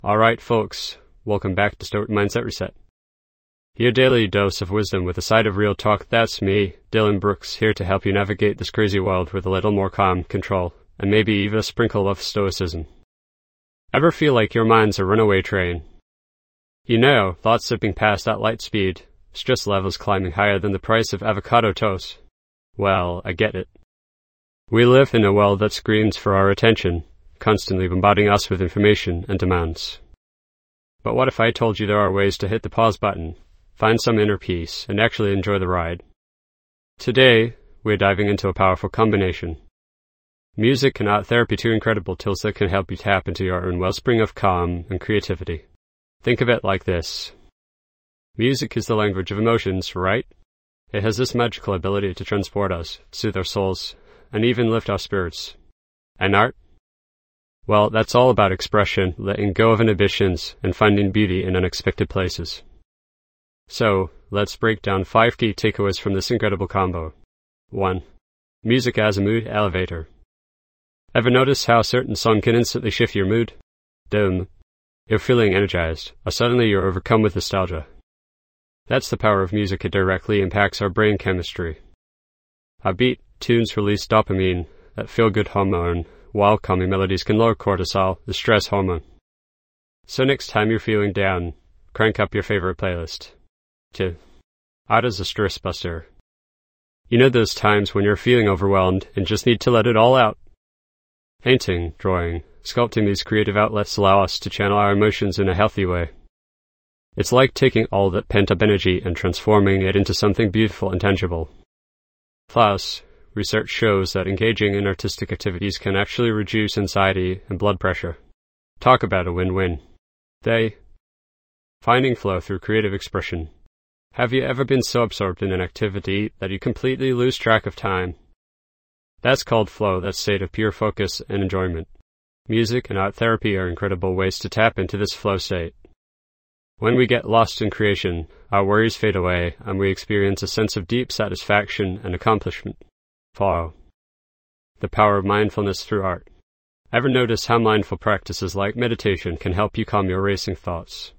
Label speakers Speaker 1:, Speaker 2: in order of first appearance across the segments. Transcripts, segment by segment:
Speaker 1: Alright folks, welcome back to Stoic Mindset Reset. Your daily dose of wisdom with a side of real talk. That's me, Dylan Brooks, here to help you navigate this crazy world with a little more calm, control, and maybe even a sprinkle of stoicism. Ever feel like your mind's a runaway train? You know, thoughts zipping past at light speed, stress levels climbing higher than the price of avocado toast. Well, I get it. We live in a world that screams for our attention, constantly bombarding us with information and demands. But what if I told you there are ways to hit the pause button, find some inner peace, and actually enjoy the ride? Today, we're diving into a powerful combination. Music and art therapy, two incredible tools that can help you tap into your own wellspring of calm and creativity. Think of it like this. Music is the language of emotions, right? It has this magical ability to transport us, soothe our souls, and even lift our spirits. And art? Well, that's all about expression, letting go of inhibitions, and finding beauty in unexpected places. So, let's break down 5 key takeaways from this incredible combo. 1. Music as a mood elevator. Ever notice how a certain song can instantly shift your mood? You're feeling energized, or suddenly you're overcome with nostalgia. That's the power of music. It directly impacts our brain chemistry. Upbeat tunes release dopamine, that feel-good hormone, while calming melodies can lower cortisol, the stress hormone. So next time you're feeling down, crank up your favorite playlist. 2. Art as a stress buster. You know those times when you're feeling overwhelmed and just need to let it all out? Painting, drawing, sculpting, these creative outlets allow us to channel our emotions in a healthy way. It's like taking all that pent-up energy and transforming it into something beautiful and tangible. Plus, research shows that engaging in artistic activities can actually reduce anxiety and blood pressure. Talk about a win-win. Finding flow through creative expression. Have you ever been so absorbed in an activity that you completely lose track of time? That's called flow, that state of pure focus and enjoyment. Music and art therapy are incredible ways to tap into this flow state. When we get lost in creation, our worries fade away and we experience a sense of deep satisfaction and accomplishment. Follow. The power of mindfulness through art. Ever notice how mindful practices like meditation can help you calm your racing thoughts?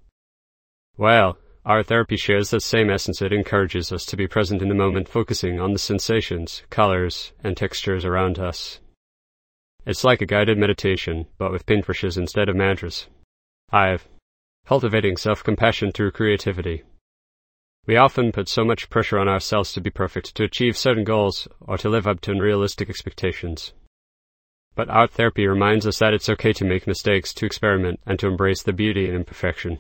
Speaker 1: Well, art therapy shares that same essence. It encourages us to be present in the moment, focusing on the sensations, colors, and textures around us. It's like a guided meditation, but with paintbrushes instead of mantras. 5. Cultivating self-compassion through creativity. We often put so much pressure on ourselves to be perfect, to achieve certain goals, or to live up to unrealistic expectations. But art therapy reminds us that it's okay to make mistakes, to experiment, and to embrace the beauty in imperfection.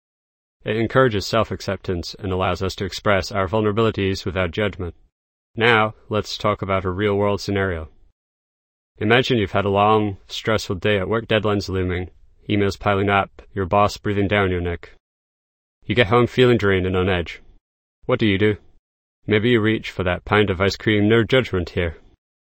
Speaker 1: It encourages self-acceptance and allows us to express our vulnerabilities without judgment. Now, let's talk about a real-world scenario. Imagine you've had a long, stressful day at work, deadlines looming, emails piling up, your boss breathing down your neck. You get home feeling drained and on edge. What do? Maybe you reach for that pint of ice cream, no judgment here.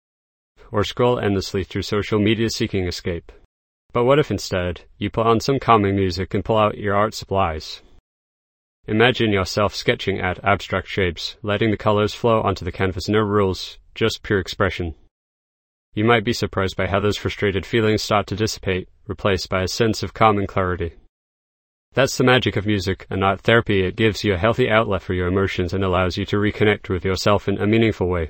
Speaker 1: Or scroll endlessly through social media seeking escape. But what if instead, you put on some calming music and pull out your art supplies? Imagine yourself sketching at abstract shapes, letting the colors flow onto the canvas, no rules, just pure expression. You might be surprised by how those frustrated feelings start to dissipate, replaced by a sense of calm and clarity. That's the magic of music and art therapy. It gives you a healthy outlet for your emotions and allows you to reconnect with yourself in a meaningful way.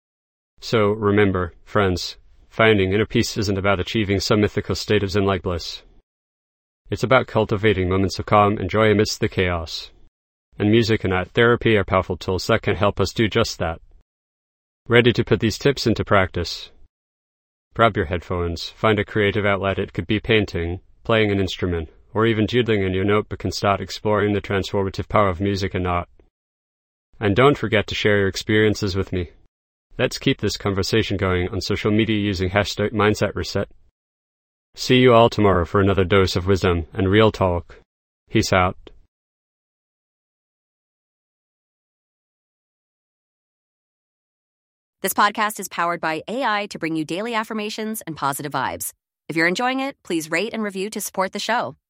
Speaker 1: So remember, friends, finding inner peace isn't about achieving some mythical state of zen-like bliss. It's about cultivating moments of calm and joy amidst the chaos. And music and art therapy are powerful tools that can help us do just that. Ready to put these tips into practice? Grab your headphones, find a creative outlet. It could be painting, playing an instrument, or even doodling in your notebook, and start exploring the transformative power of music and art. And don't forget to share your experiences with me. Let's keep this conversation going on social media using #MindsetReset. See you all tomorrow for another dose of wisdom and real talk. Peace out.
Speaker 2: This podcast is powered by AI to bring you daily affirmations and positive vibes. If you're enjoying it, please rate and review to support the show.